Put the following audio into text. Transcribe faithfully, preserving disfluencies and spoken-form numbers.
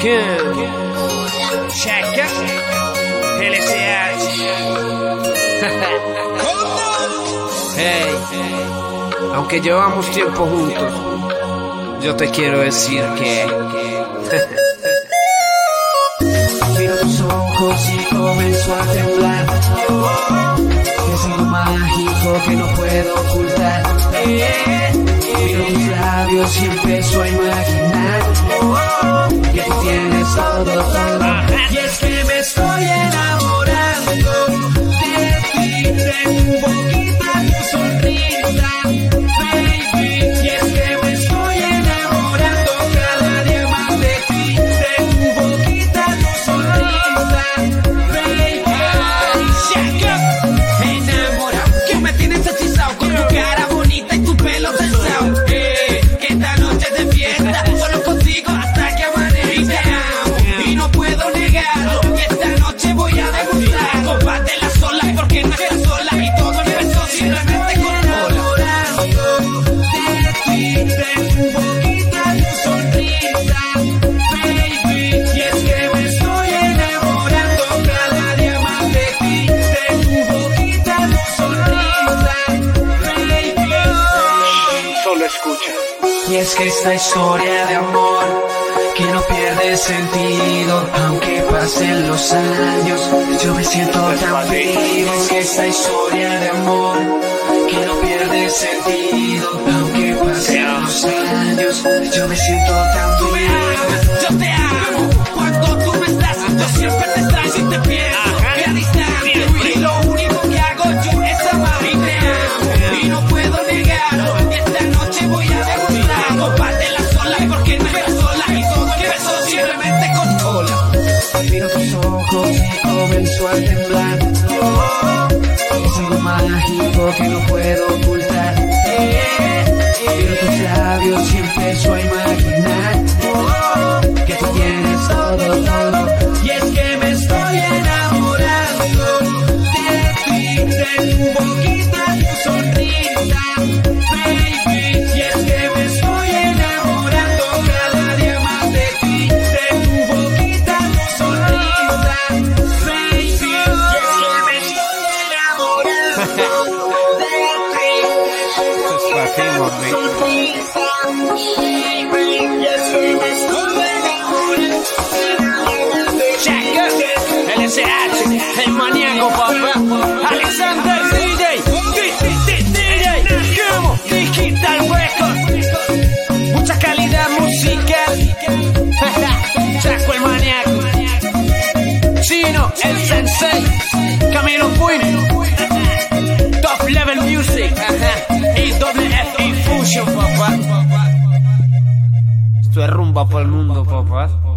Good. Check it. L S H. Hey, aunque llevamos tiempo juntos, yo te quiero decir que miro tus ojos y comenzó a temblar. Es algo mágico que no puedo ocultar. Miro tus labios y empiezo a imaginar que tú tienes todo, todo. Y es que me estoy enamorando de ti. Tengo un poquito tu sonrisa, baby. Y es que me estoy enamorando cada día más de ti. Tengo un poquito tu sonrisa, baby. Enamorado, que me tienes hechizado con tu cara bonita y tu pelo tensado. Eh, que esta noche es de fiesta, solo contigo hasta que amanezca. Y te amo, y no puedo negarlo. Y esta noche voy a degustar. Compártela sola, porque no estás sola. Y todo empezó simplemente con enamorando de ti. Tengo un poquito tu sonrisa, baby. Y es que me estoy enamorando cada día más de ti. Tengo un poquito tu sonrisa, baby. solo escucha. Y es que esta historia de amor que no pierde sentido, aunque pasen los años, yo me siento tan vivo. Es que esta historia de amor que no pierde sentido, aunque pasen los años, yo me siento tan vivo. Tú me amas, yo te amo. Cuando tú no estás, yo siempre te extraño y te pierdo. Me a distancia, y lo único que hago yo es amar. Y te amo, y no puedo negarlo. Esta noche voy a degustar. Compártela sola, porque no estás sola. Y todo empezó simplemente con cola. Miro tus ojos y comenzó a temblar. Es algo mágico que no puedo ocultar. Miro tus labios y empiezo a imaginar que tú tienes todo, todo. Y es que me estoy enamorando de ti. Tengo un poquito tu sonrisa, baby. Y es que me estoy enamorando cada día más de ti. Tengo un poquito tu sonrisa, baby. Y es que me estoy enamorando de ti. Esto es para ti, mami. Sonrisa, baby. Y es que me estoy enamorando. Check it. L S H, el maníaco, papá. Alexander D J, D J, como Digital Record. Mucha calidad musical. Chaco el maníaco. Chino, el sensei. Camilo Queen. Top Level Music. Y doble F I Fusion, papá. Esto es rumba para el mundo, papá.